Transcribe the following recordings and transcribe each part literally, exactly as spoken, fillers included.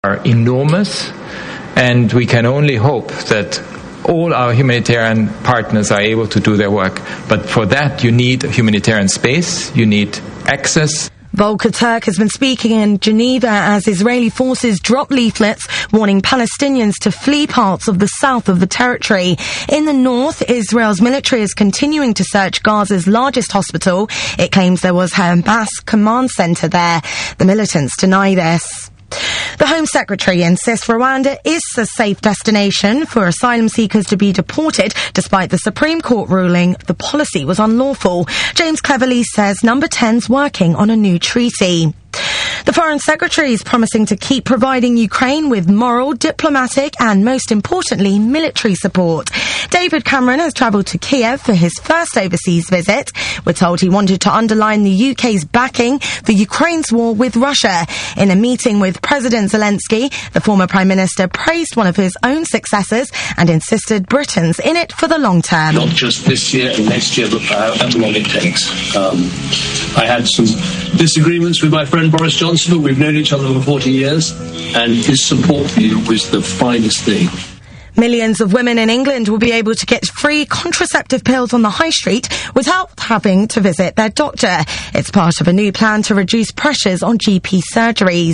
are enormous, and we can only hope that all our humanitarian partners are able to do their work. But for that, you need humanitarian space, you need access. Volker Turk has been speaking in Geneva as Israeli forces drop leaflets warning Palestinians to flee parts of the south of the territory. In the north, Israel's military is continuing to search Gaza's largest hospital. It claims there was a Hamas command center there. The militants deny this. The Home Secretary insists Rwanda is a safe destination for asylum seekers to be deported, despite the Supreme Court ruling the policy was unlawful. James Cleverly says Number ten's working on a new treaty. The Foreign Secretary is promising to keep providing Ukraine with moral, diplomatic and, most importantly, military support. David Cameron has travelled to Kiev for his first overseas visit. We're told he wanted to underline the U K's backing for Ukraine's war with Russia. In a meeting with President Zelensky, the former Prime Minister praised one of his own successors and insisted Britain's in it for the long term. Not just this year and next year, but for however long it takes. Um, I had some disagreements with my friend Boris Johnson, but we've known each other for forty years, and his support for you was the finest thing. Millions of women in England will be able to get free contraceptive pills on the high street without having to visit their doctor. It's part of a new plan to reduce pressures on G P surgeries.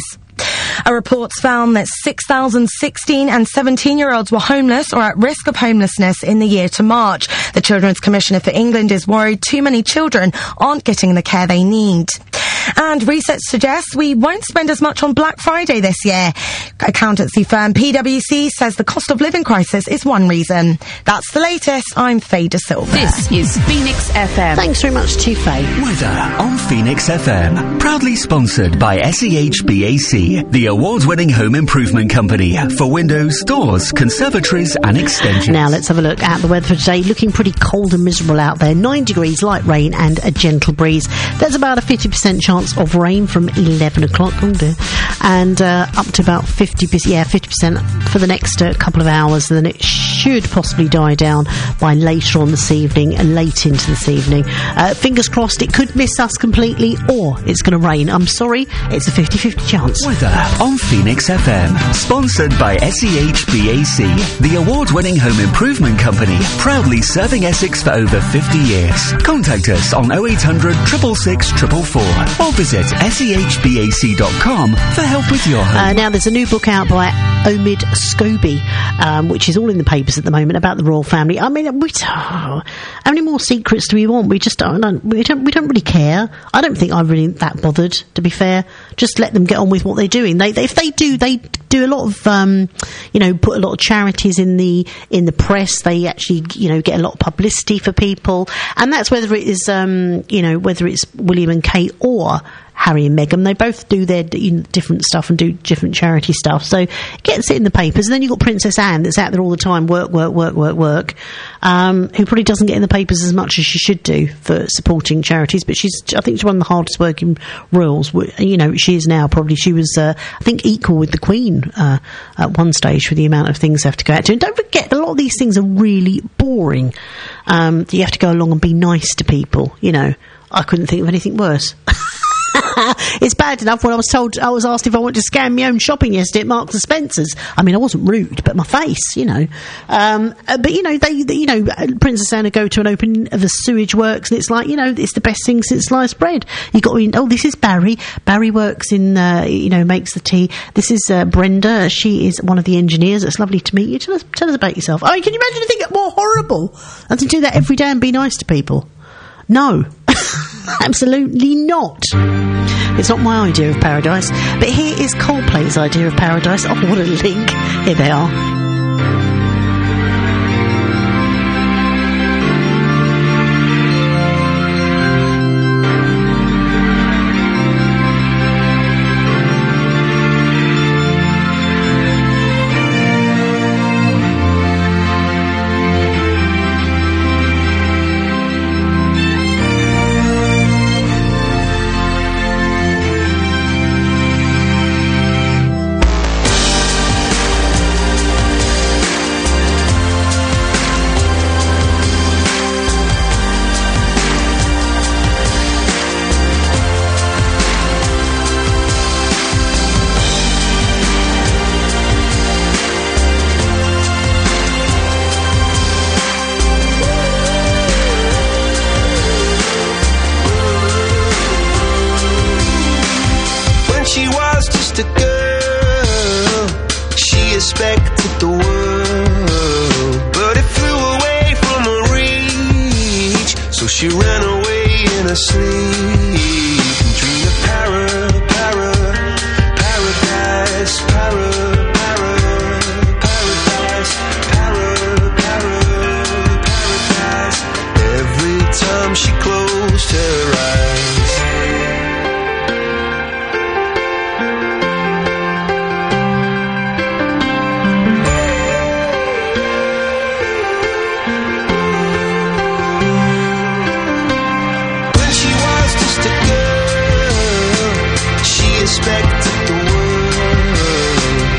A report's found that six thousand sixteen and seventeen-year-olds were homeless or at risk of homelessness in the year to March. The Children's Commissioner for England is worried too many children aren't getting the care they need. And research suggests we won't spend as much on Black Friday this year. Accountancy firm P W C says the cost of living crisis is one reason. That's the latest. I'm Faye De Silva. This is Phoenix F M. Thanks very much to Faye. Weather on Phoenix F M. Proudly sponsored by S E H B A C, the award-winning home improvement company for windows, doors, conservatories and extensions. Now let's have a look at the weather for today. Looking pretty cold and miserable out there. Nine degrees, light rain and a gentle breeze. There's about a fifty percent chance of rain from eleven o'clock, oh dear, and uh, up to about fifty percent, yeah, fifty percent for the next uh, couple of hours. Then it should possibly die down by later on this evening, uh, late into this evening. Uh, fingers crossed it could miss us completely, or it's going to rain. I'm sorry, it's a fifty-fifty chance. Weather on Phoenix F M, sponsored by S E H B A C, the award-winning home improvement company, proudly serving Essex for over fifty years. Contact us on oh eight hundred, six six six, four four four or visit S E H B A C dot com for help with your home. Uh, now, there's a new book out by Omid Scobie, um, which is all in the papers at the moment, about the royal family. I mean, we, oh, how many more secrets do we want? We just don't, don't, we don't, we don't really care. I don't think I'm really that bothered, to be fair. Just let them get on with what they're doing. They, they if they do, they do a lot of, um, you know, put a lot of charities in the in the press. They actually, you know, get a lot of publicity for people, and that's whether it is, um, you know, whether it's William and Kate or Harry and Meghan. They both do their you know, different stuff and do different charity stuff. So it gets it in the papers. And then you've got Princess Anne that's out there all the time, work, work, work, work, work, um, who probably doesn't get in the papers as much as she should do for supporting charities. But she's, I think she's one of the hardest working royals. You know, she is now probably, she was, uh, I think, equal with the Queen uh, at one stage for the amount of things they have to go out to. And don't forget, a lot of these things are really boring. Um, you have to go along and be nice to people. You know, I couldn't think of anything worse. It's bad enough when I was told, I was asked if I wanted to scan my own shopping yesterday at Marks and Spencer's. I mean, I wasn't rude, but my face, you know. Um, uh, but, you know, they, they, you know, Princess Anne go to an opening of the sewage works, and it's like, you know, it's the best thing since sliced bread. You got, oh, this is Barry. Barry works in, uh, you know, makes the tea. This is uh, Brenda. She is one of the engineers. It's lovely to meet you. Tell us, tell us about yourself. I mean, can you imagine anything more horrible than to do that every day and be nice to people? No. Absolutely not. It's not my idea of paradise. But here is Coldplay's idea of paradise. Oh, what a link. Here they are. expected the world, but it flew away from her reach. So she ran away in her sleep and dreamed of para, para, paradise, para, para, paradise, para, para, paradise. Every time she closed her eyes. Expected the world,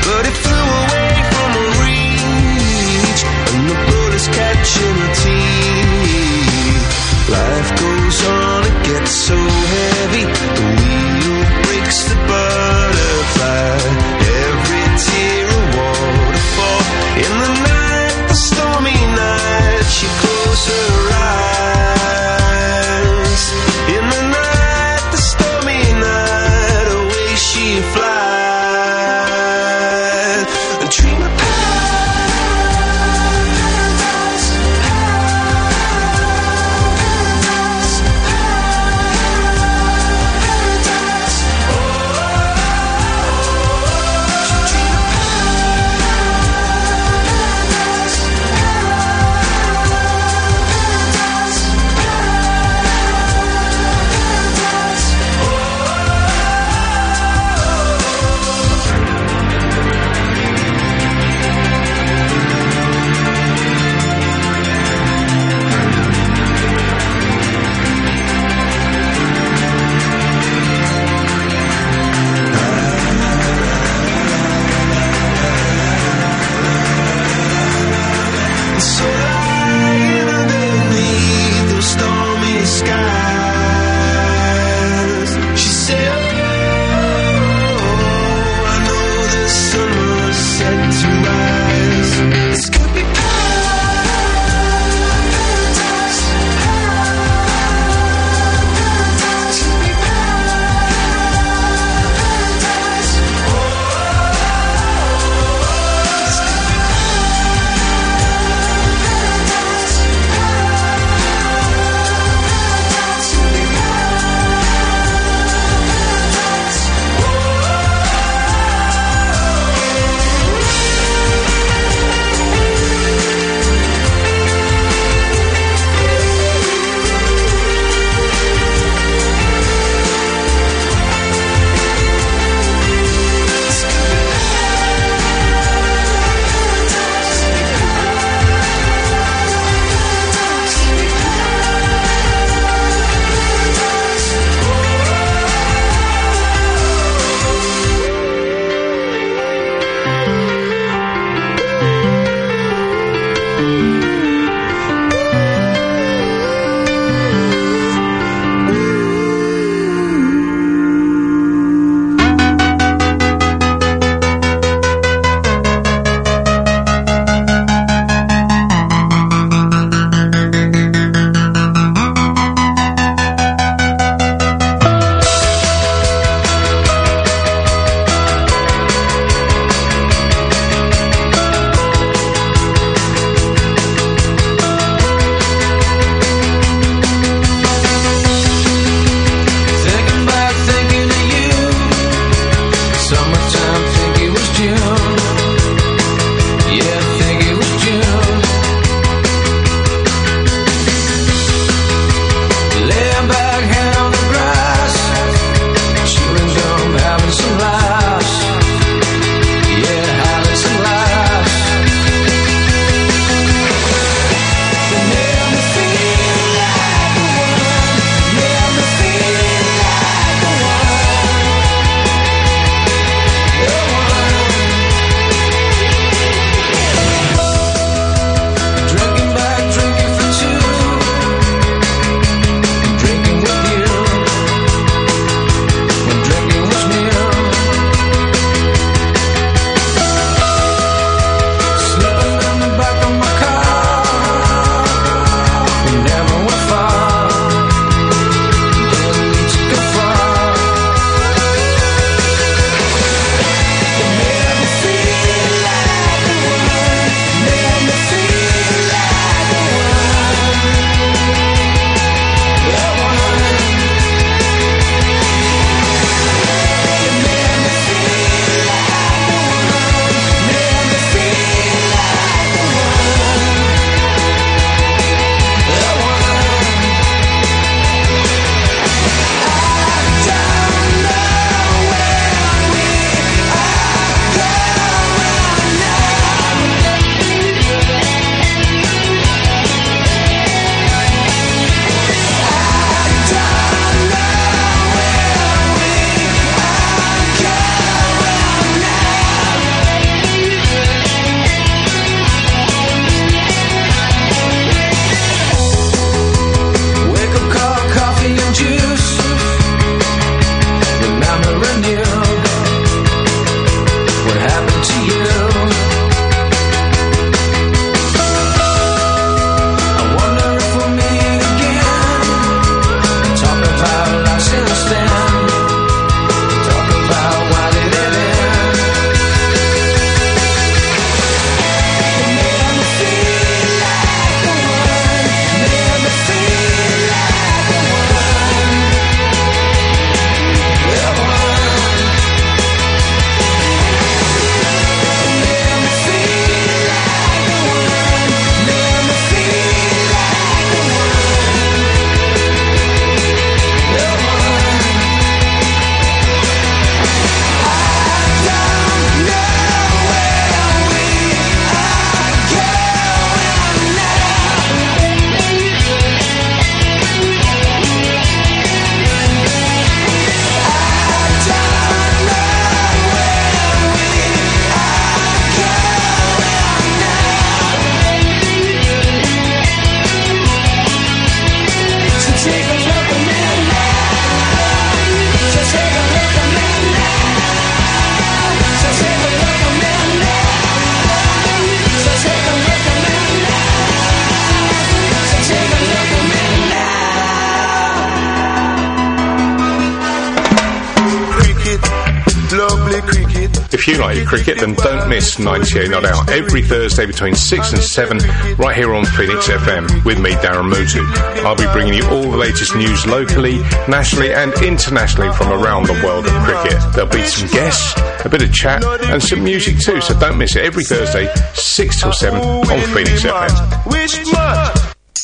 If you like your cricket, then don't miss ninety-eight Not Out every Thursday between six and seven, right here on Phoenix F M, with me, Darren Mutu. I'll be bringing you all the latest news locally, nationally and internationally from around the world of cricket. There'll be some guests, a bit of chat and some music too, so don't miss it every Thursday, six till seven on Phoenix F M. Which month?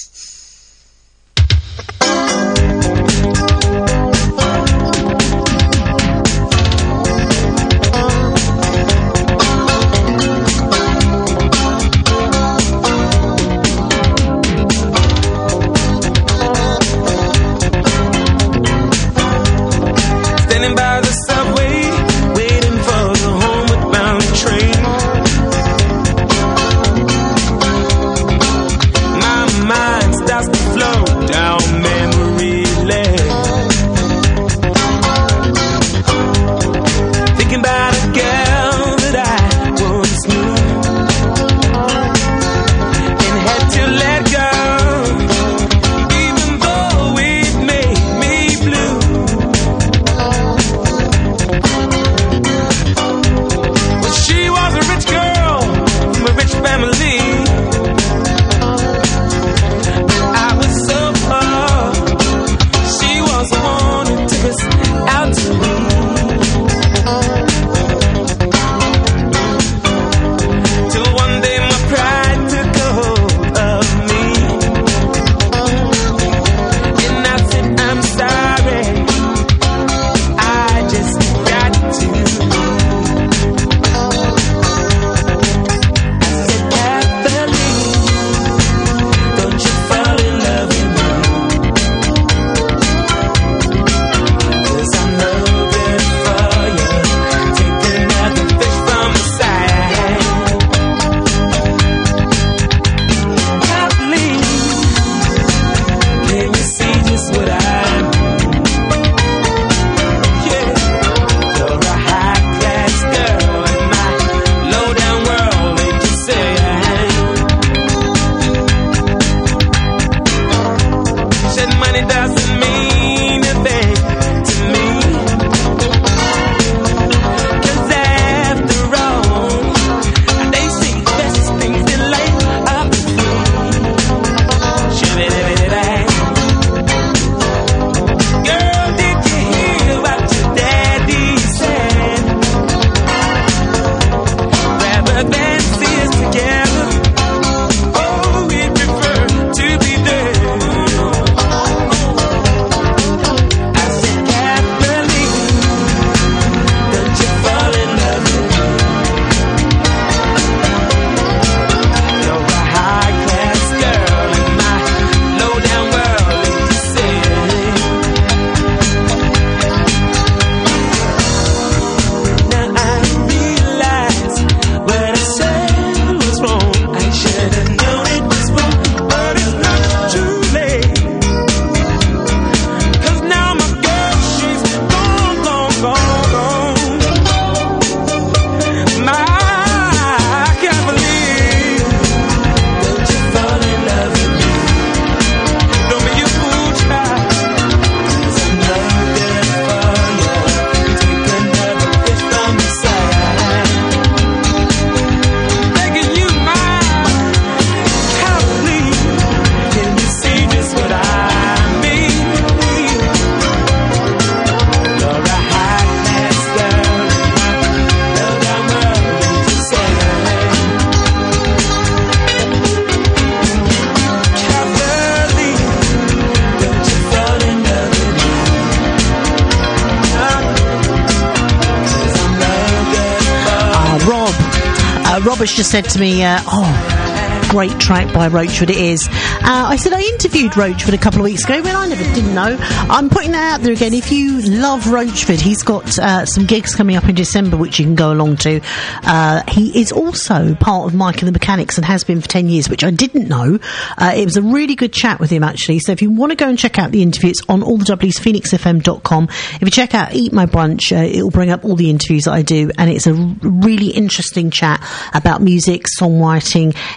Robert's just said to me, uh, oh, great track by Roachwood it is. Uh, I said I interviewed Roachwood a couple of weeks ago when I never didn't know. I'm putting that out there again. If you love Roachwood, he's got uh, some gigs coming up in December which you can go along to. Uh, he is also part of Mike and the Mechanics and has been for ten years, which I didn't know. Uh, it was a really good chat with him, actually. So if you want to go and check out the interview, it's on all the W's, phoenix f m dot com. If you check out Eat My Brunch, uh, it will bring up all the interviews that I do, and it's a really interesting chat about music, songwriting, his life,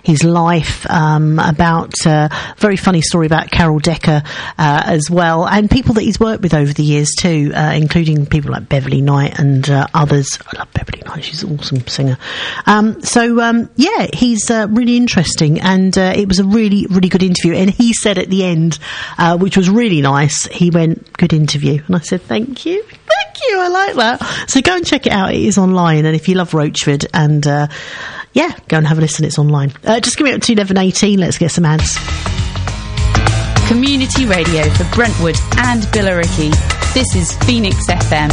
life, um, about a uh, very funny story about Carol Decker uh, as well, and people that he's worked with over the years too, uh, including people like Beverly Knight and uh, others. I love Beverly Knight, she's an awesome singer. Um, so, um, yeah, he's uh, really interesting, and uh, it was a really, really good interview. And he said at the end, uh, which was really nice, he went, "Good interview." And I said, "Thank you, thank you, I like that." So go and check it out, it is online, and if you love Roachford, and uh, yeah, go and have a listen, it's online. Uh, just give me up to eleven eighteen, let's get some ads. Community radio for Brentwood and Billericay. This is Phoenix F M.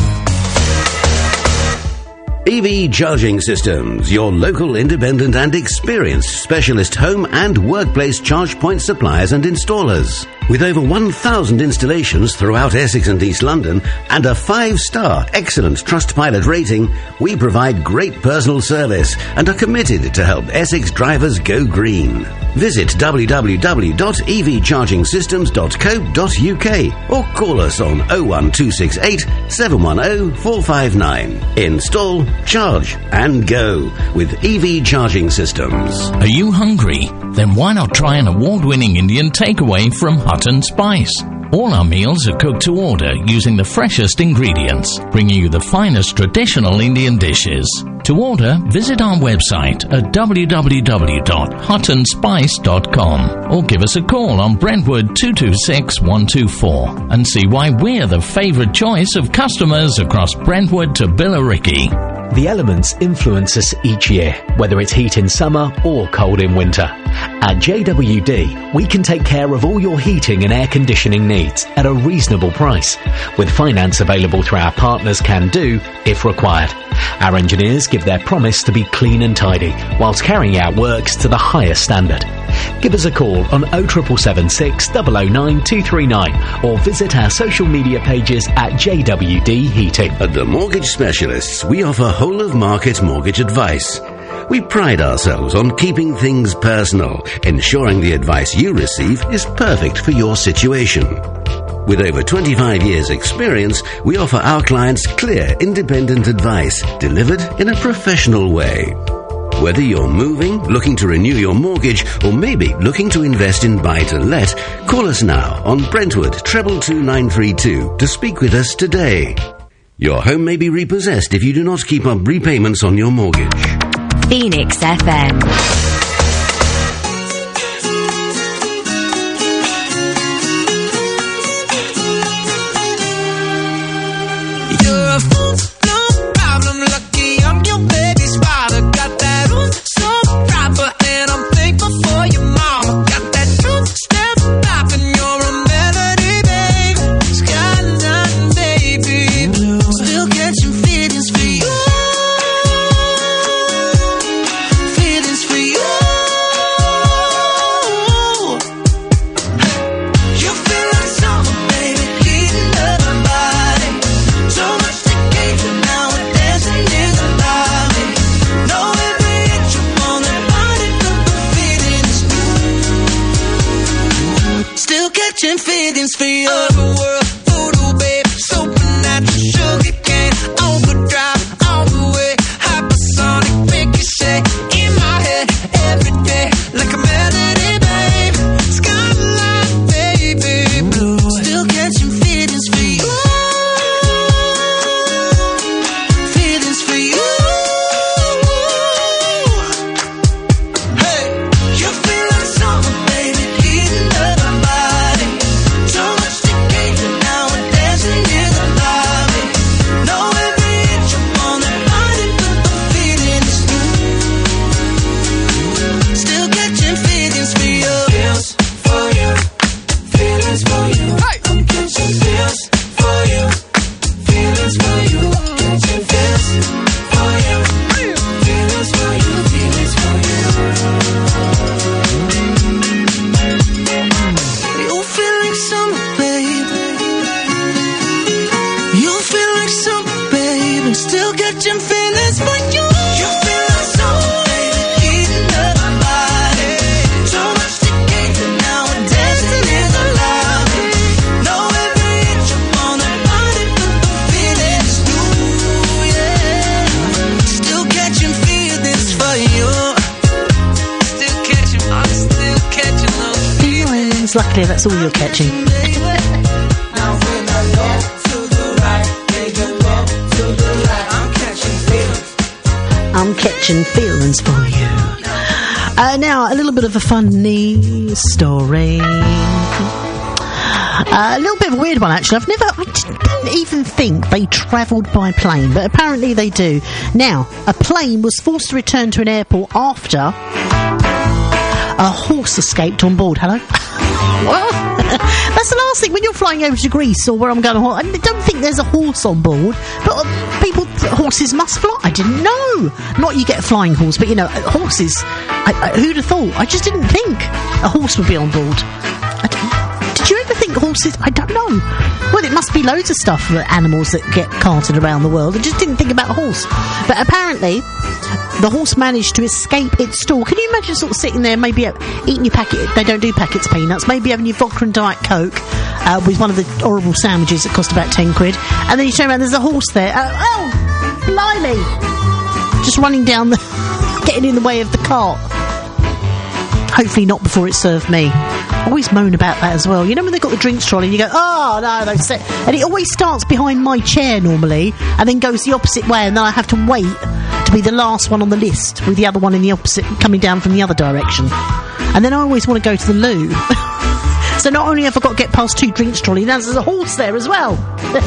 E V Charging Systems, your local independent and experienced specialist home and workplace charge point suppliers and installers. With over one thousand installations throughout Essex and East London and a five-star excellent Trustpilot rating, we provide great personal service and are committed to help Essex drivers go green. Visit w w w dot e v charging systems dot co dot u k or call us on oh one two six eight, seven one oh, four five nine. Install, charge and go with E V Charging Systems. Are you hungry? Then why not try an award-winning Indian takeaway from Hut and Spice? All our meals are cooked to order using the freshest ingredients, bringing you the finest traditional Indian dishes. To order, visit our website at w w w dot hut and spice dot com or give us a call on Brentwood two two six, one two four and see why we're the favourite choice of customers across Brentwood to Billericay. The elements influence us each year, whether it's heat in summer or cold in winter. At J W D, we can take care of all your heating and air conditioning needs at a reasonable price, with finance available through our partners Can Do if required. Our engineers give their promise to be clean and tidy, whilst carrying out works to the highest standard. Give us a call on oh seven seven six, oh oh nine, two three nine or visit our social media pages at J W D Heating. At the Mortgage Specialists, we offer whole-of-market mortgage advice. We pride ourselves on keeping things personal, ensuring the advice you receive is perfect for your situation. With over twenty-five years' experience, we offer our clients clear, independent advice delivered in a professional way. Whether you're moving, looking to renew your mortgage, or maybe looking to invest in buy-to-let, call us now on Brentwood two two nine three two to speak with us today. Your home may be repossessed if you do not keep up repayments on your mortgage. Phoenix F M. Feelings for you. Overworld, voodoo, babe, supernatural, sugar cane, overdrive, all the way, hypersonic, make you shake, in my head, every day, like a melody, babe, skyline, baby, blue, still catching feelings for you, feelings for you, hey, you feel like summer, baby, heating up my body. So much to feelings. Luckily, that's all you're catching. I'm catching feelings for you. Uh, now, a little bit of a funny story. Uh, a little bit of a weird one, actually. I've never, I didn't even think they travelled by plane, but apparently they do. Now, a plane was forced to return to an airport after a horse escaped on board. Hello? What? That's the last thing. When you're flying over to Greece or where I'm going, I don't think there's a horse on board, but uh, people, horses must fly. I didn't know. Not you get a flying horse, but you know, horses. I, I, who'd have thought? I just didn't think a horse would be on board. I don't, did you ever think horses? I don't know. Well, it must be loads of stuff for animals that get carted around the world. I just didn't think about a horse. But apparently, the horse managed to escape its stall. Can you imagine sort of sitting there, maybe eating your packet? They don't do packets of peanuts. Maybe having your vodka and Diet Coke uh, with one of the horrible sandwiches that cost about ten quid. And then you turn around, there's a horse there. Uh, oh, blimey! Just running down the... getting in the way of the cart. Hopefully not before it served me. I always moan about that as well. You know when they've got the drinks trolley and you go, oh, no, they've set... And it always starts behind my chair normally and then goes the opposite way, and then I have to wait to be the last one on the list with the other one in the opposite, coming down from the other direction. And then I always want to go to the loo. So not only have I got to get past two drinks trolley, now there's a horse there as well.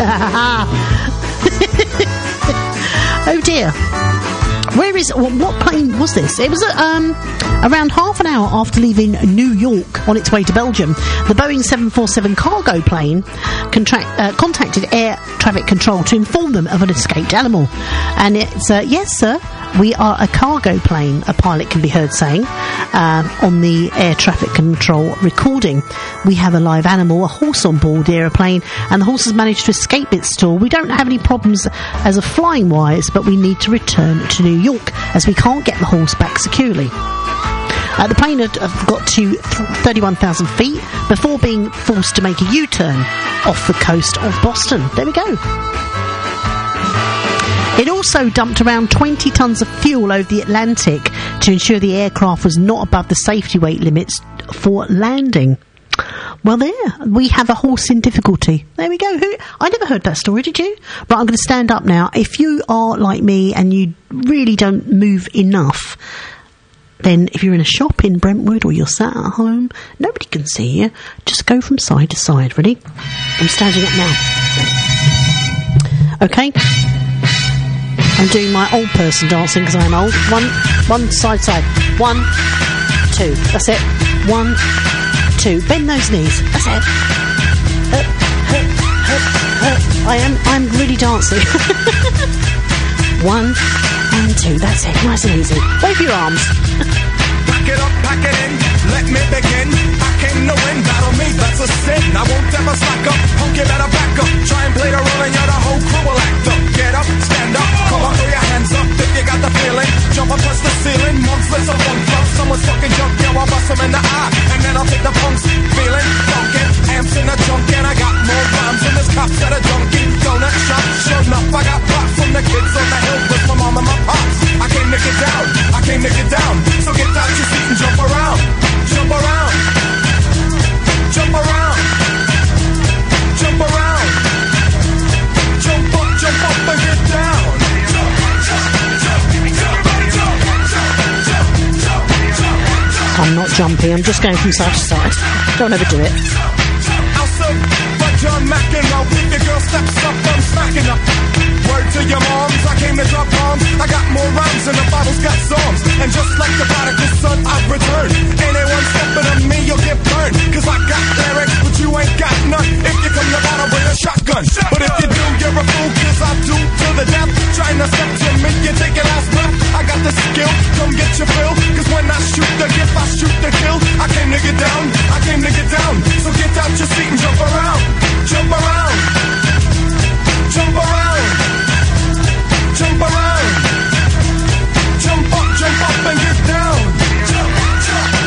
Oh dear. Where is... What plane was this? It was um, around half an hour after leaving New York on its way to Belgium. The Boeing seven forty-seven cargo plane contract, uh, contacted air traffic control to inform them of an escaped animal. And it's, uh, yes, sir, we are a cargo plane, a pilot can be heard saying uh, on the air traffic control recording. We have a live animal, a horse on board the aeroplane, and the horse has managed to escape its stall. We don't have any problems as a flying wise, but we need to return to New York as we can't get the horse back securely. Uh, the plane had, had got to thirty-one thousand feet before being forced to make a U-turn off the coast of Boston. There we go. It also dumped around twenty tonnes of fuel over the Atlantic to ensure the aircraft was not above the safety weight limits for landing. Well, there, we have a horse in difficulty. There we go. Who, I never heard that story, did you? But I'm going to stand up now. If you are like me and you really don't move enough, then if you're in a shop in Brentwood or you're sat at home, nobody can see you. Just go from side to side. Ready? I'm standing up now. Okay. I'm doing my old person dancing because I'm old. One, one side, side. One, two. That's it. One, two. Bend those knees. That's it. Uh, uh, uh, uh. I am. I'm really dancing. One and two. That's it. Nice and easy. Wave your arms. Pack it up, pack it in. Let me begin. I came to win. Battle me. That's a sin. I won't ever slack up. Punk, you better back up. Try and play the role and you're the whole crew will act up. Get up, stand up. Come on, throw your hands up if you got the feeling. Jump up, touch the ceiling. Monsters of one club. Someone's fucking jump. Yeah, I'll bust them in the eye. And then I'll take the punks. Feeling funky. Amps in the junk. And I got more rhymes than this cops at a junkie. Donut shop. Sure enough, I got props from the kids on the hill with my mom and my pops. I came to get down. I came to get down. So get out your seat and jump around. Jump around. Jump around. Jump around. Jump up, jump up and get down. I'm not jumping, I'm just going from side to side. Don't ever do it. John McEnroe, if your girl steps up, I'm smacking up. Word to your moms, I came to drop bombs. I got more rhymes than the Bible's got songs. And just like the prodigal son, I've returned. Anyone stepping on me, you'll get burned. Cause I got lyrics, but you ain't got none. If you come to battle, bring a shotgun. But if you do, you're a fool, cause I do to the death. Trying to step to me, you take your last breath. I got the skill, come get your fill. Cause when I shoot the gift, I shoot the kill. I came to get down, I came to get down. So get out your seat and jump around. Jump around, jump around, jump around, jump up, jump up and get down.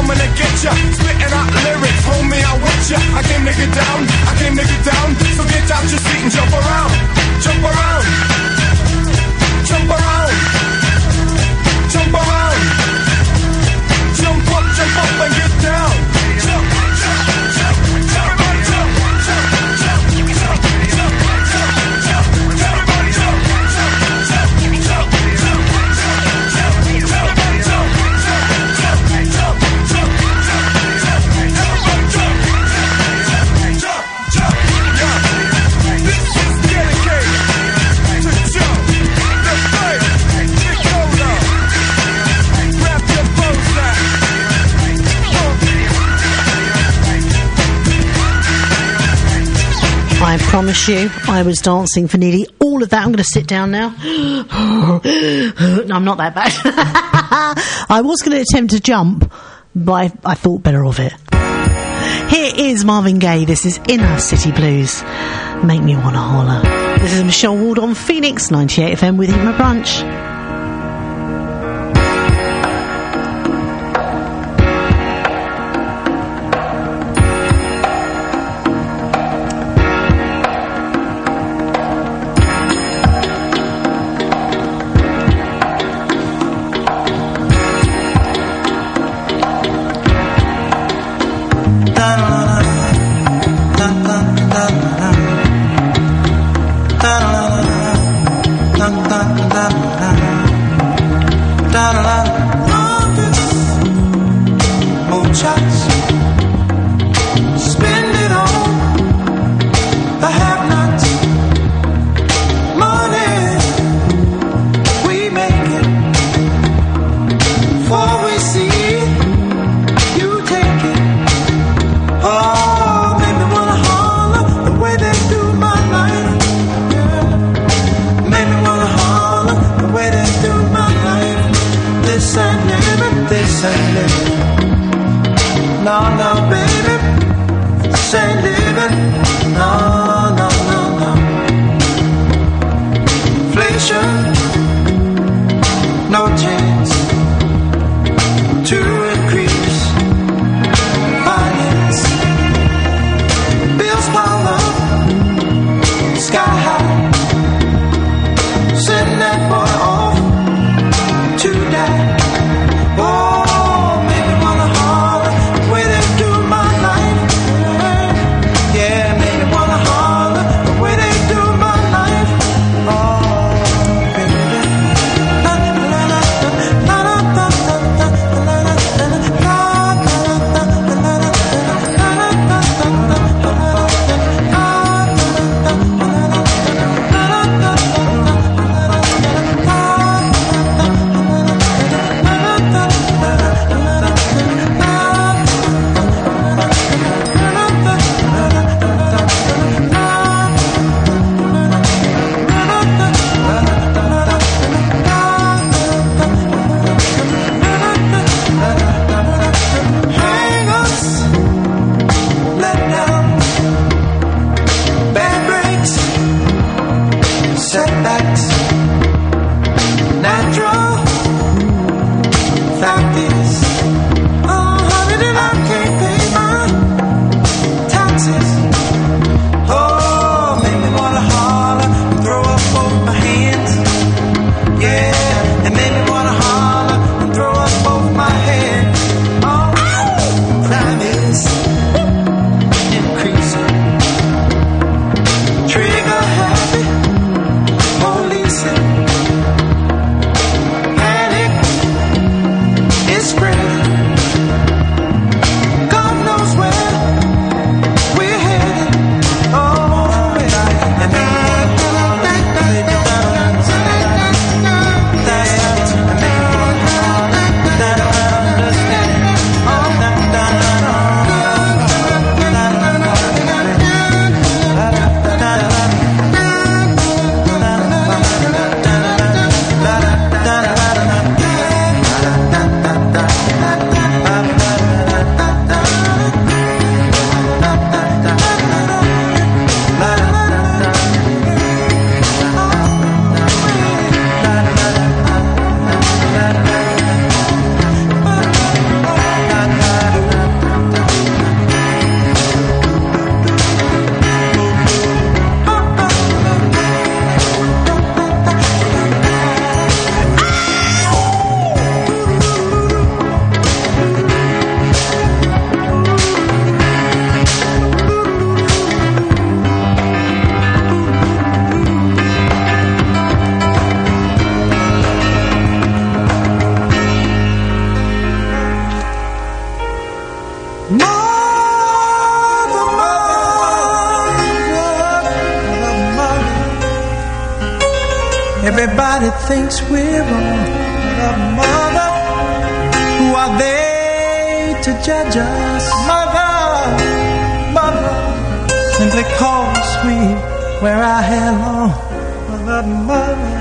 coming to get ya. Spitting out lyrics, homie, I with ya. I came to get down, I came to get down. So get out your seat and jump around, jump around, jump around, jump around, jump up, jump up and get down. Jump, jump, jump, jump, everybody jump, jump, jump, jump, jump, jump, jump, everybody jump, jump, jump, jump, jump, jump, everybody jump, jump, jump, jump, jump, everybody jump, jump, jump, jump. This is dedicated to Joe, the third, Nicola. Grab your Bozak. I promise you, I was dancing for nearly all of that. I'm going to sit down now. No, I'm not that bad. I was going to attempt to jump, but I, I thought better of it. Here is Marvin Gaye. This is Inner City Blues. Make me wanna holler. This is Michelle Ward on Phoenix ninety-eight F M with Eat My Brunch. Oh, make me wanna holler the way they do my life. Everybody thinks we're wrong, but mother, who are they to judge us? Mother, mother, simply cause we wear our hair long. Mother, mother.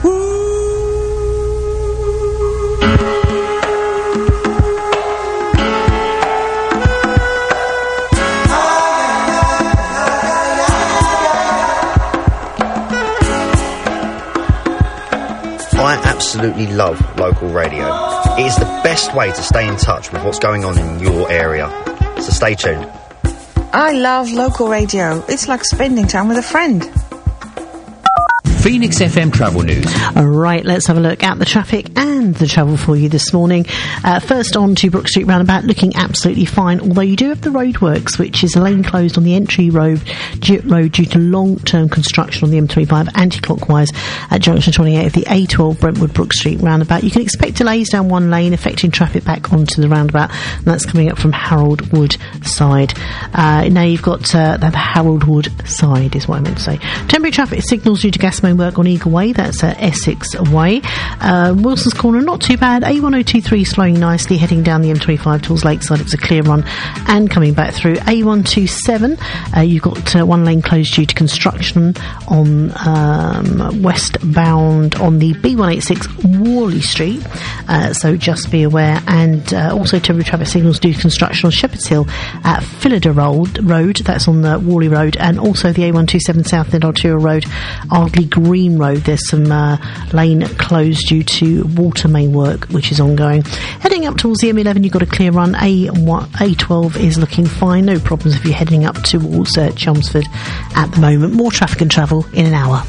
I absolutely love local radio. It is the best way to stay in touch with what's going on in your area. So stay tuned. I love local radio. It's like spending time with a friend. Phoenix F M Travel News. All right, let's have a look at the traffic and the travel for you this morning. Uh, first on to Brook Street roundabout, looking absolutely fine, although you do have the roadworks, which is a lane closed on the entry road, due, road due to long-term construction on the M twenty-five anti-clockwise at junction twenty-eight of the A twelve Brentwood Brook Street roundabout. You can expect delays down one lane, affecting traffic back onto the roundabout, and that's coming up from Harold Wood side. Uh, now you've got uh, the Harold Wood side is what I meant to say. Temporary traffic signals due to gas main work on Eagle Way, that's uh, Essex Way. Uh, Wilson's Corner, not too bad. A one oh two three slowing nicely, heading down the M twenty-five towards Lakeside. It's a clear run, and coming back through A one two seven. Uh, you've got uh, one lane closed due to construction on um, westbound on the B one eighty-six Worley Street. Uh, so just be aware. And uh, also temporary traffic signals due to construction on Shepherd's Hill at Phillida Road. Road. That's on the Worley Road, and also the A one two seven South End Arterial Road, Ardley Green Road. There's some uh, lane closed due to water main work, which is ongoing. Heading up towards the M eleven, you've got a clear run. A twelve is looking fine. No problems if you're heading up towards uh, Chelmsford at the moment. More traffic and travel in an hour.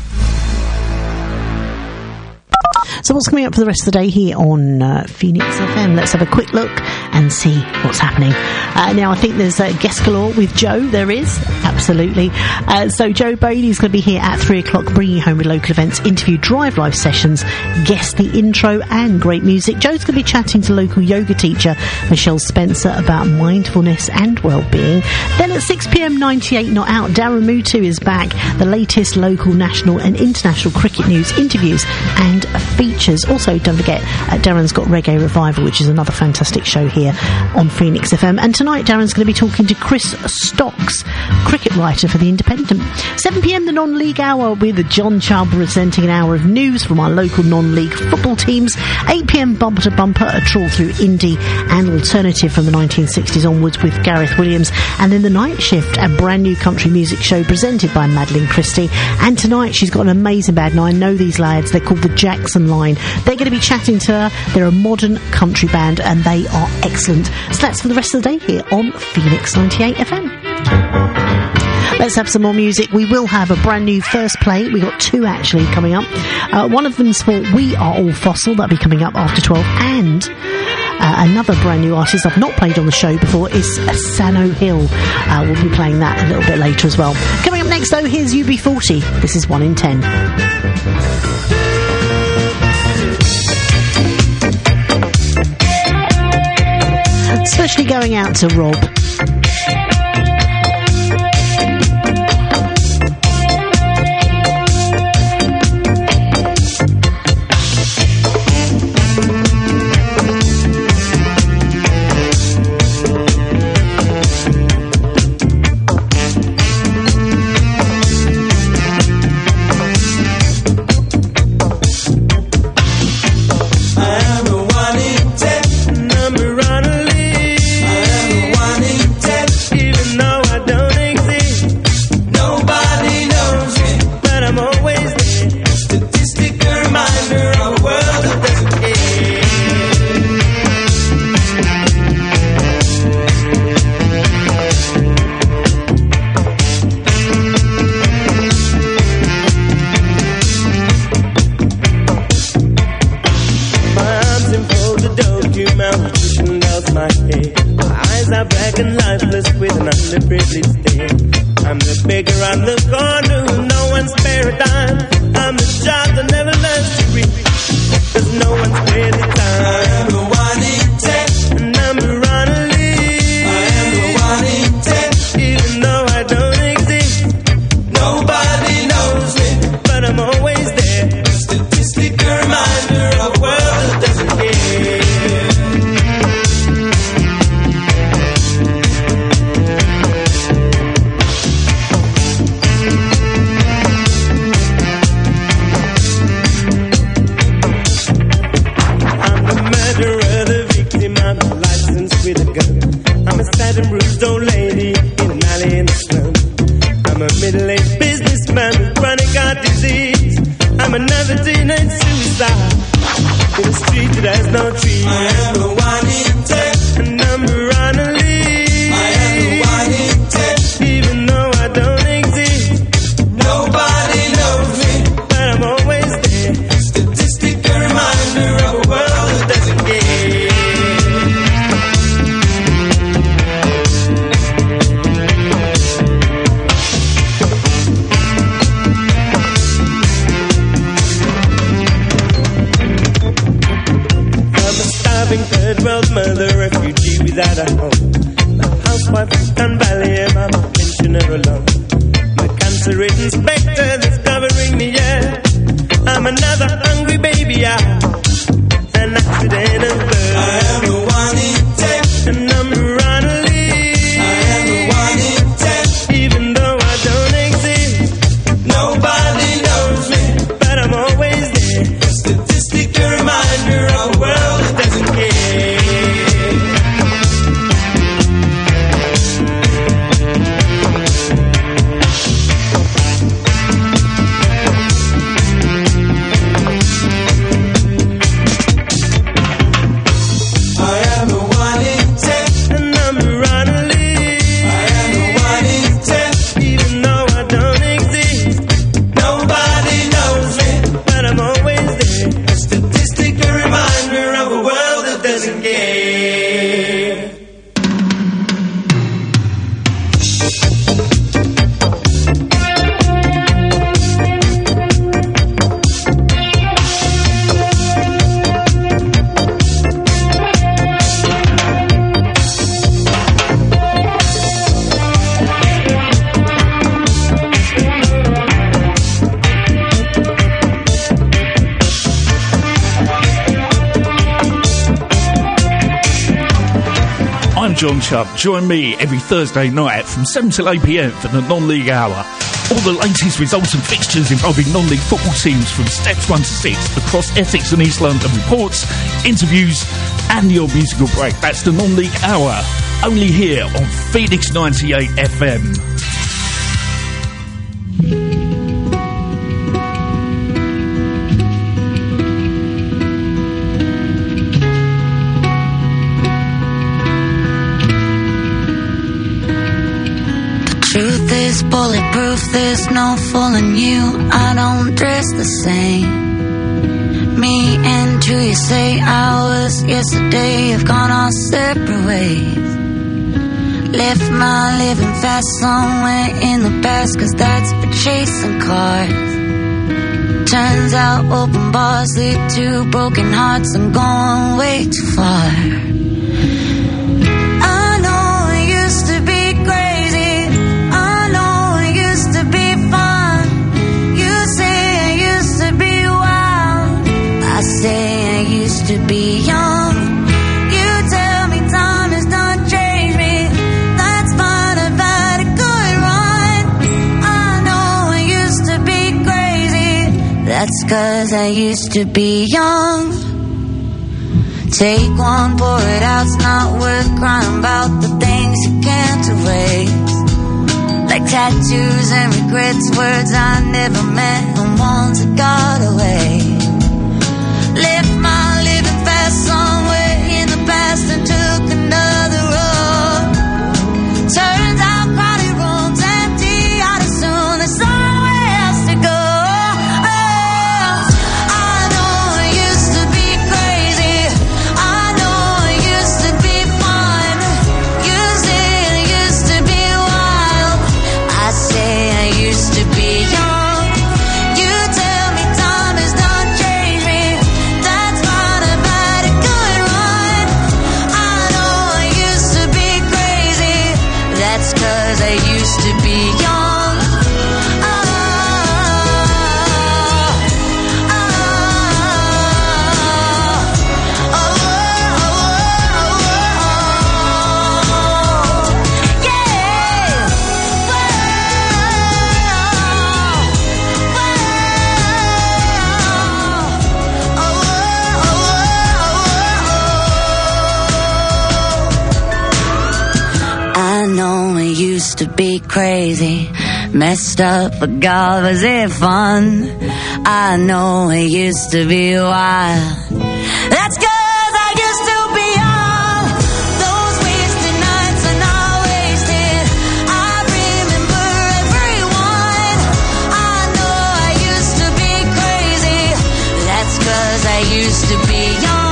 So what's coming up for the rest of the day here on uh, Phoenix F M? Let's have a quick look and see what's happening. Uh, now, I think there's uh, guest galore with Joe. There is, absolutely. Uh, so Joe Bailey's going to be here at three o'clock, bringing you home with local events, interview, drive live sessions, guest the intro, and great music. Joe's going to be chatting to local yoga teacher Michelle Spencer about mindfulness and well-being. Then at six p m, ninety-eight Not Out, Darren Mutu is back. The latest local, national and international cricket news, interviews and features. Also, don't forget, uh, Darren's got Reggae Revival, which is another fantastic show here on Phoenix F M. And tonight, Darren's going to be talking to Chris Stocks, cricket writer for The Independent. seven p m, the non-league hour with John Chubb presenting an hour of news from our local non-league football teams. eight p m, bumper to bumper, a trawl through indie and alternative from the nineteen sixties onwards with Gareth Williams. And then the night shift, a brand new country music show presented by Madeline Christie. And tonight, she's got an amazing band. Now, I know these lads. They're called the Jackson Line. They're going to be chatting to her. They're a modern country band, and they are excellent. So that's for the rest of the day here on Phoenix ninety-eight F M. Let's have some more music. We will have a brand new first play. We've got two actually coming up. Uh, one of them's for We Are All Fossil. That'll be coming up after twelve. And uh, another brand new artist I've not played on the show before is Sano Hill. Uh, we'll be playing that a little bit later as well. Coming up next though, here's U B forty. This is one in ten. Especially going out to Rob. Nobody knows me, but I'm always there. third world mother, refugee without a home. My housewife from Valley and I'm a pensioner alone. My cancer-ridden spectre that's covering me, yeah. I'm another hungry baby, I an accidental birth. I am the one in ten, a number on a list. I am the one in ten, even though I don't exist. Nobody knows me, but I'm always there. A statistic, a reminder of a world that doesn't care. John Chubb. Join me every Thursday night from seven till eight p m for the non-league hour. All the latest results and fixtures involving non-league football teams from steps one to six across Essex and East London. Reports, interviews and your musical break. That's the non-league hour. Only here on Phoenix ninety-eight F M. Truth is bulletproof, there's no fooling you. I don't dress the same. Me and you, you say hours yesterday have gone our separate ways. Left my living fast somewhere in the past, cause that's for chasing cars. Turns out open bars lead to broken hearts. I'm going way too far. I say I used to be young. You tell me time has not changed me. That's fine, I've had a good run. I know I used to be crazy. That's cause I used to be young. Take one, pour it out. It's not worth crying about the things you can't erase. Like tattoos and regrets, words I never meant, and ones that got away. Left my living fast somewhere in the past and took another road. Turns out crowded rooms empty out as soon. There's somewhere else to go. Oh, I know I used to be crazy. I know I used to be fun. You say I used to be wild. I say I used to be young. You tell me time has not changed me. Cause I used to be young. Oh, oh, oh, oh, oh, yeah. I know it used to be crazy, messed up, but God, was it fun? I know it used to be wild. That's cause I used to be young. Those wasted nights are not wasted. I remember everyone. I know I used to be crazy. That's cause I used to be young.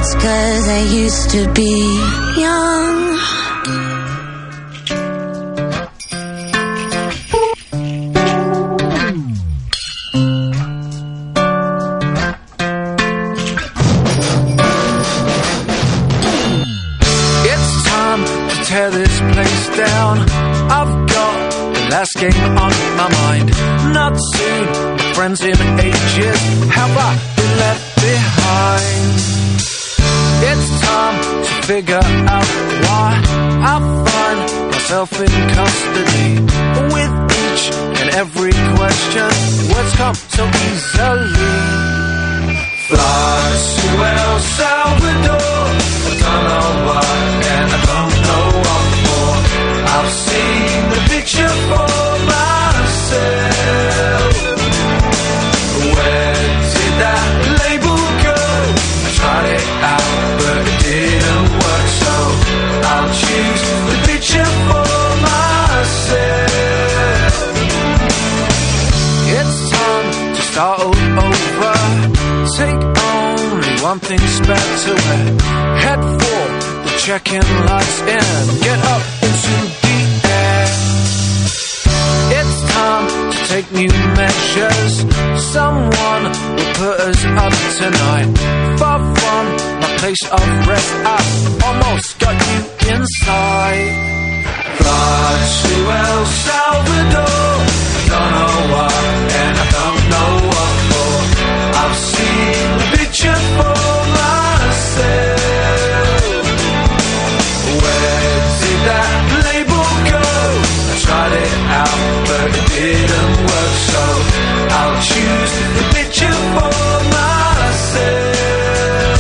Cause I used to be young. I've got the last game on my mind. Not seen my friends in ages. Have I been left behind? It's time to figure out why I find myself in custody. With each and every question, words come so easily. Fly to El Salvador, I don't know why and I don't know what for. I've seen the picture for myself. Where did that label go? I tried it out but it didn't work, so I'll choose the picture for myself. It's time to start all over. Take only one thing spare to wear. Head for the check-in lights and get up into the air. It's time to take new measures. Someone will put us up tonight. Far from my place of rest, I've almost got you inside. Fly to El Salvador, don't know why and I don't know what for. I've seen the picture for myself. Where did that label go? I tried it out but it didn't work, so I'll choose the picture for myself.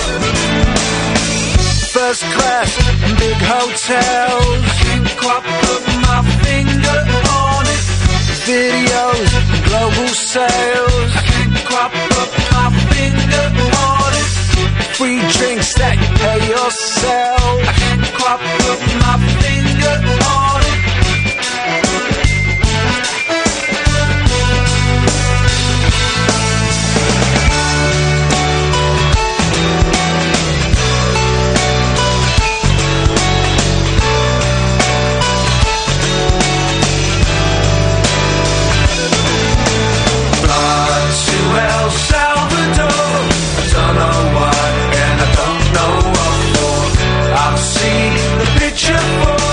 First class, big hotels, think I put my finger on it. Videos, global sales, think I put my finger on it. Free drinks that you pay yourself, think I put my finger on it. El Salvador, I don't know why and I don't know what for. I've seen the picture for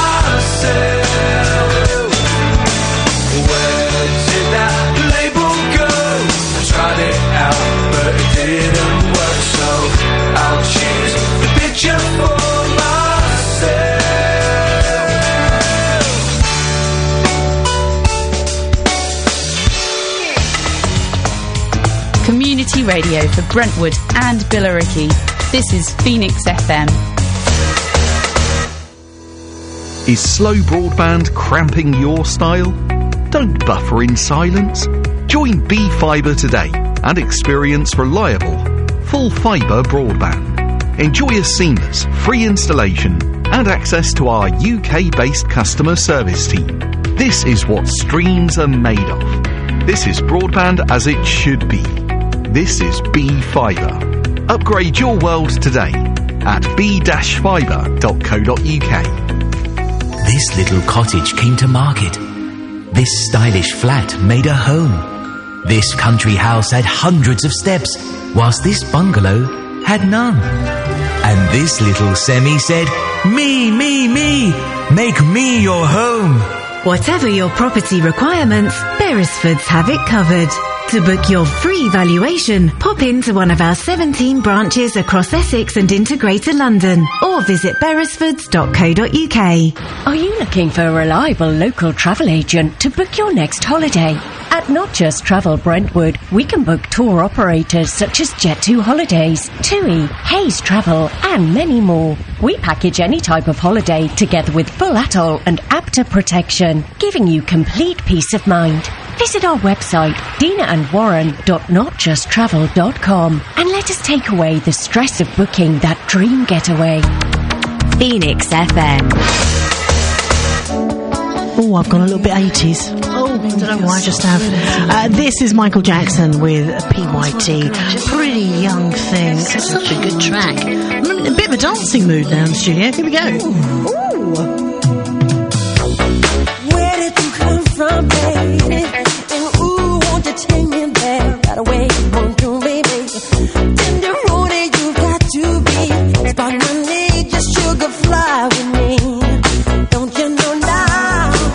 myself. Where did that label go? I tried it out but it didn't work, so I'll choose the picture for myself. Community radio for Brentwood and Billericay. This is Phoenix F M. Is slow broadband cramping your style? Don't buffer in silence. Join B Fibre today and experience reliable, full fibre broadband. Enjoy a seamless, free installation and access to our U K-based customer service team. This is what streams are made of. This is broadband as it should be. This is B Fibre. Upgrade your world today at b dash fibre dot co dot u k. This little cottage came to market. This stylish flat made a home. This country house had hundreds of steps, whilst this bungalow had none. And this little semi said, "Me, me, me, make me your home." Whatever your property requirements, Beresfords have it covered. To book your free valuation, pop into one of our seventeen branches across Essex and into Greater London, or visit beresfords dot co dot u k. Are you looking for a reliable local travel agent to book your next holiday? At Not Just Travel Brentwood, we can book tour operators such as Jet two Holidays, TUI, Hayes Travel, and many more. We package any type of holiday together with full atoll and APTA protection, giving you complete peace of mind. Visit our website, dina and warren dot not just travel dot com, and let us take away the stress of booking that dream getaway. Phoenix F M. Oh, I've gone a little bit eighties. Oh, I don't know why I just have. Uh, this is Michael Jackson with P Y T. Pretty Young Thing. It's such a good track. I'm in a bit of a dancing mood now in the studio. Here we go. Ooh. Where did you come from, baby? And ooh, won't you take me there right away? Won't you, baby? Tender roadie, you got to be. Spot my knee, just sugar fly with me. Don't you know now?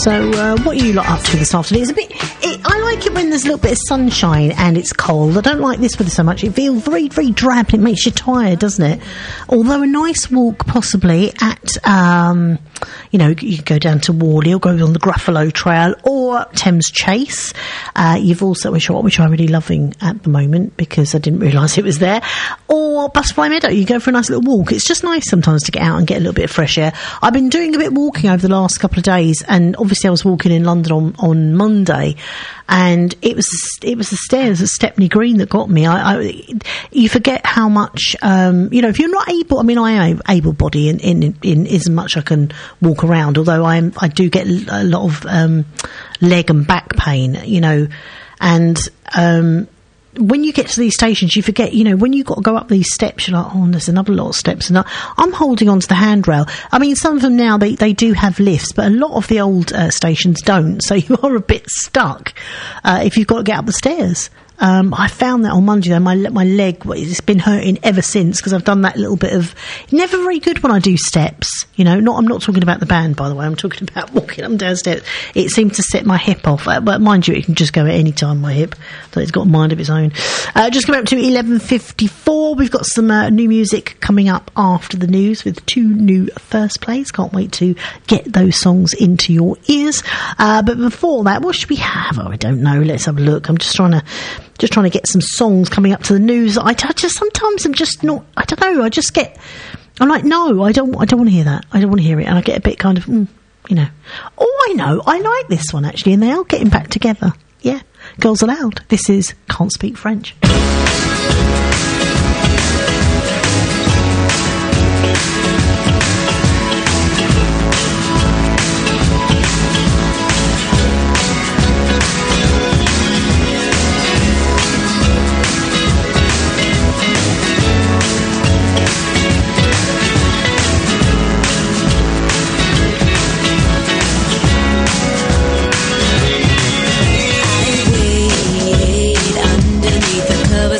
So, uh, what are you lot up to this afternoon? It's a bit. It, I like it when there's a little bit of sunshine and it's cold. I don't like this weather so much. It feels very, very drab and it makes you tired, doesn't it? Although a nice walk, possibly at, um, you know, you can go down to Worley or go on the Gruffalo Trail or Thames Chase. Uh, you've also, which, which I'm really loving at the moment because I didn't realise it was there. Or Butterfly Meadow. You go for a nice little walk. It's just nice sometimes to get out and get a little bit of fresh air. I've been doing a bit of walking over the last couple of days, and obviously I was walking in London on, on Monday, and it was it was the stairs at Stepney Green that got me. I, I you forget how much um, you know if you're not able. I mean, I am able-bodied in in, in as much I can walk around. Although I'm I do get a lot of um, leg and back pain, you know, and. Um, when you get to these stations, you forget, you know, when you've got to go up these steps, you're like, oh, there's another lot of steps. And I, I'm holding on to the handrail. I mean, some of them now, they, they do have lifts, but a lot of the old uh, stations don't. So you are a bit stuck uh, if you've got to get up the stairs. Um, I found that on Monday, though, my my leg, it's been hurting ever since because I've done that little bit of... Never very good when I do steps, you know. Not I'm not talking about the band, by the way. I'm talking about walking up and down stairs. It seemed to set my hip off. Uh, but mind you, it can just go at any time, my hip. So it's got a mind of its own. Uh, just coming up to eleven fifty-four. We've got some uh, new music coming up after the news with two new first plays. Can't wait to get those songs into your ears. Uh, but before that, what should we have? Oh, I don't know. Let's have a look. I'm just trying to... Just trying to get some songs coming up to the news. I, I just sometimes I'm just not. I don't know. I just get. I'm like, no, I don't. I don't want to hear that. I don't want to hear it, and I get a bit kind of, mm, you know. Oh, I know. I like this one actually, and they are getting back together. Yeah, Girls Aloud. This is Can't Speak French. Underneath the cover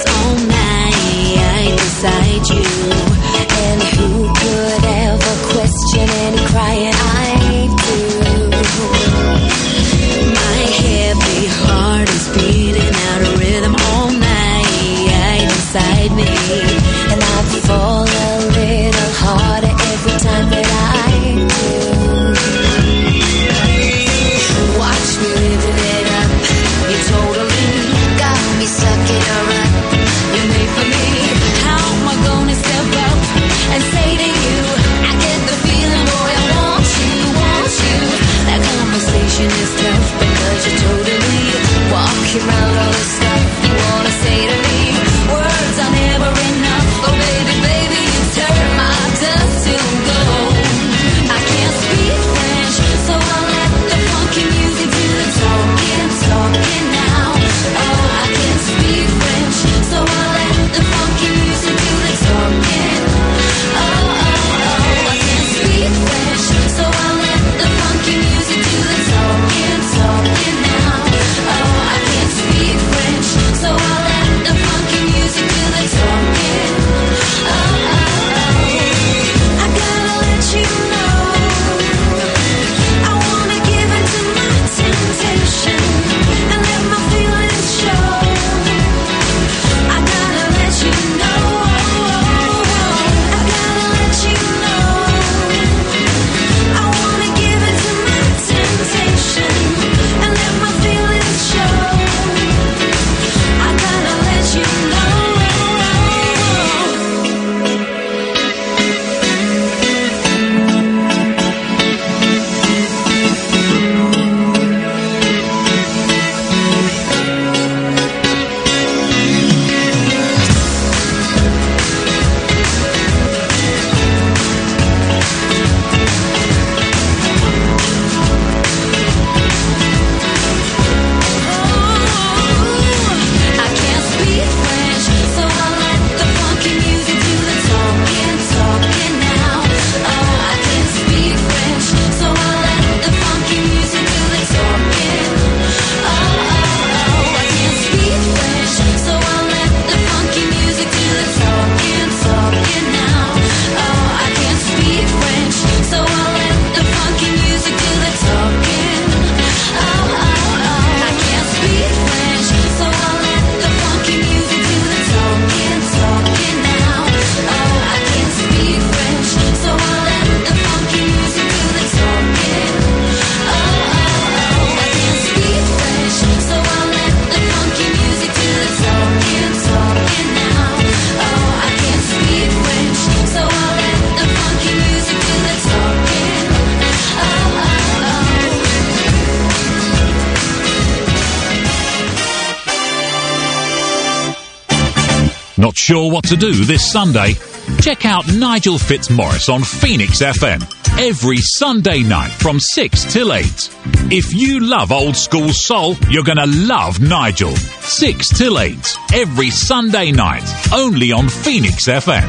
Not sure what to do this Sunday? Check out Nigel Fitzmaurice on Phoenix F M every Sunday night from six till eight. If you love old school soul, you're going to love Nigel. six till eight every Sunday night, only on Phoenix F M.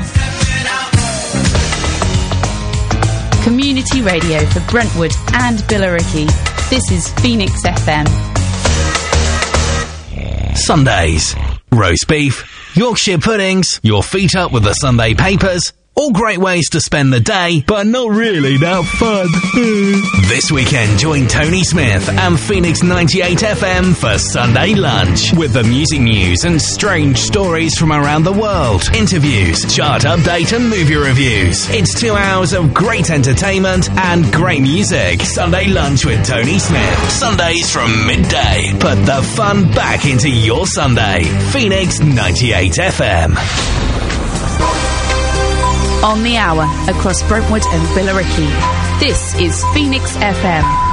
Community radio for Brentwood and Billericay. This is Phoenix F M. Sundays. Roast beef, Yorkshire puddings, your feet up with the Sunday papers. All great ways to spend the day, but not really that fun. This weekend, join Tony Smith and Phoenix ninety-eight F M for Sunday Lunch with the music news and strange stories from around the world. Interviews, chart update and movie reviews. It's two hours of great entertainment and great music. Sunday Lunch with Tony Smith. Sundays from midday. Put the fun back into your Sunday. Phoenix ninety-eight F M. On the hour, across Brentwood and Billericay. This is Phoenix F M.